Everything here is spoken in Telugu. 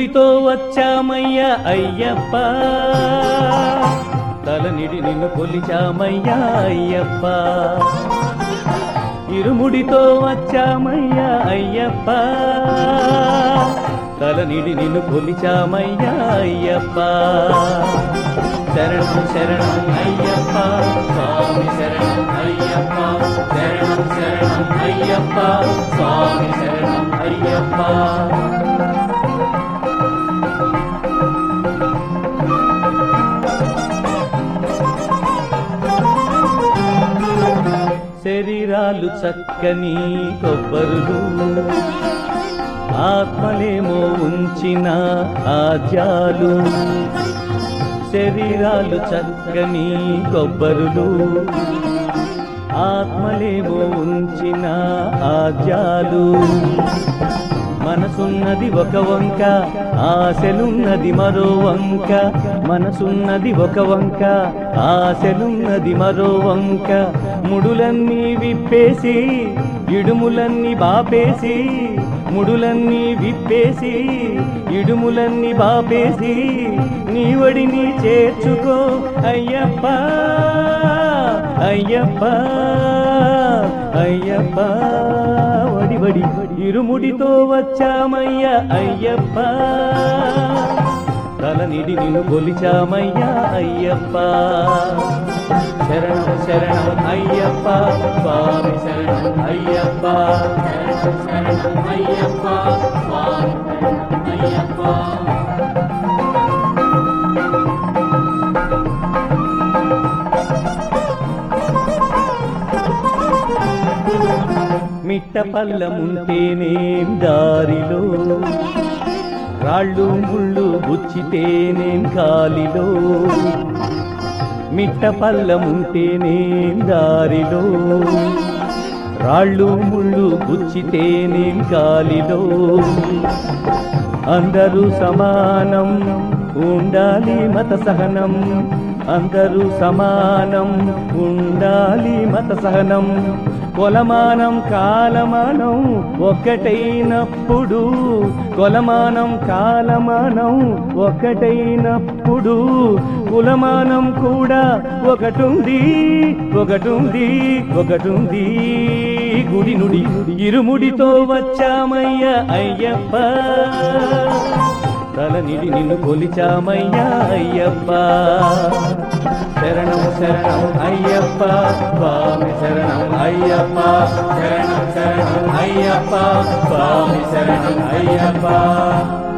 ఇరుముడితో వచ్చామయ్యా అయ్యప్ప తలనిడి నిన్ను కొలిచామయ్యా అయ్యప్ప ఇరుముడితో వచ్చామయ్యా అయ్యప్ప తలనిడి నిన్ను కొలిచామయ్యా అయ్యప్ప శరణం శరణం అయ్యప్ప స్వామి శరణం అయ్యప్ప శరణం శరణం అయ్యప్ప స్వామి శరణం అయ్యప్ప శరీరాలు చక్కని కొబ్బరులు ఆత్మలేమో ఉంచిన ఆజ్యాలు శరీరాలు చక్కని కొబ్బరులు ఆత్మలేమో ఉంచిన ఆజ్యాలు మనసున్నది ఒక వంక ఆశలున్నది మరో వంక మనసున్నది ఒక వంక ఆశలున్నది మరో వంక ముడులన్నీ విప్పేసి ఇడుములన్నీ బాపేసి ముడులన్నీ విప్పేసి ఇడుములన్నీ బాపేసి నీవడిని చేర్చుకో అయ్యప్ప అయ్యప్ప అయ్యప్ప వడి ఇరుముడితో వచ్చామయ్యా అయ్యప్ప తలనిడి నిన్ను కొలిచామయ్యా అయ్యప్ప శరణం శరణం అయ్యప్ప స్వామి శరణం అయ్యప్ప శరణం శరణం అయ్యప్ప స్వామి శరణం అయ్యప్ప మిట్ట పల్లముంటేనేం దారిలో రాళ్ళు ముళ్ళు గుచ్చితేనేం కాలిలో మిట్ట పల్లముంటేనేం దారిలో రాళ్ళు ముళ్ళు గుచ్చితేనేం కాలిలో అందరూ సమానం ఉండాలి మత సహనం అందరూ సమానం ఉండాలి మత సహనం కొలమానం కాలమానం ఒక్కటైనప్పుడు కొలమానం కాలమానం ఒక్కటైనప్పుడు కులమానం కూడా ఒకటుంది ఒకటుంది ఒకటుంది గుడి నుడి ఇరుముడితో వచ్చామయ్యా అయ్యప్ప తలనిడి నిన్ను కొలిచామయ్యా అయ్యప్ప శరణం శరణం అయ్యప్ప స్వామి శరణం అయ్యప్ప శరణం శరణం అయ్యప్ప స్వామి శరణం అయ్యప్ప